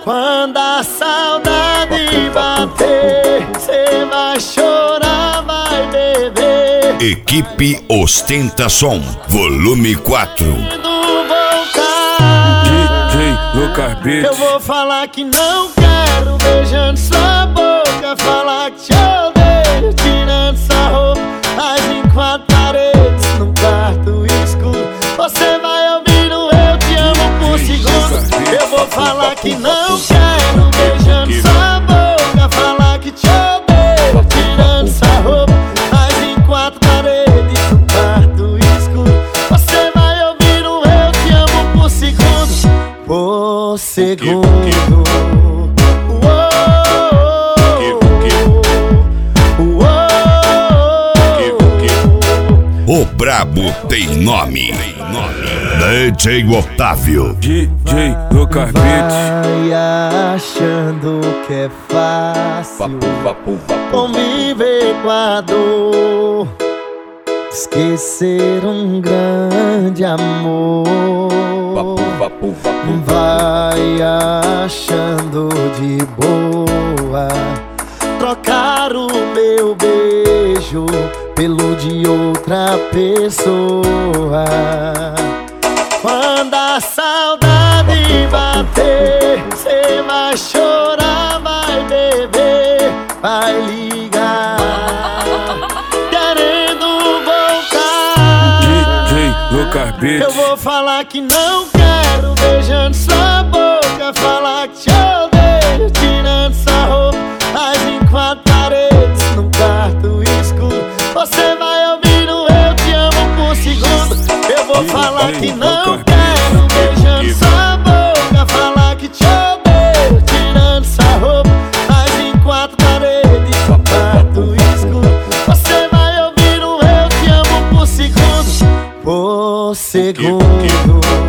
Quando a saudade bater, cê vai chorar, vai beber. Equipe Ostentação, volume 4. DJ Lucas Beats. Eu vou falar que não quero, beijando sua boca. Falar que te odeio, tirando sua roupa. Mas em quatro paredes, num quarto escuro, você vai ouvir o eu te amo por segundo. Eu vou falar que não quero, beijando sua boca. Falar que te odeio, tirando sua roupa. Mas em quatro paredes, num quarto escuro, você vai ouvir o eu te amo por segundo. Por segundo. O brabo tem nome. DJ Otávio. DJ Lucas Beats. Vai achando que é fácil conviver com a dor, esquecer um grande amor. Vai achando de boa trocar o meu beijo pelo de outra pessoa. Quando a saudade bater, cê vai chorar, vai beber, vai ligar, querendo voltar. DJ Lucas Beats. Eu vou falar que não quero, beijando sua boca. Falar que te odeio, tirando sua roupa. Mas em quatro paredes, num quarto escuro, você vai ouvir o eu te amo por segundo. Eu vou falar que não quero, beijando sua boca. Falar que te odeio, tirando sua roupa. Mas em quatro paredes, num quarto escuro, você vai ouvir o eu te amo por segundo. Por segundo.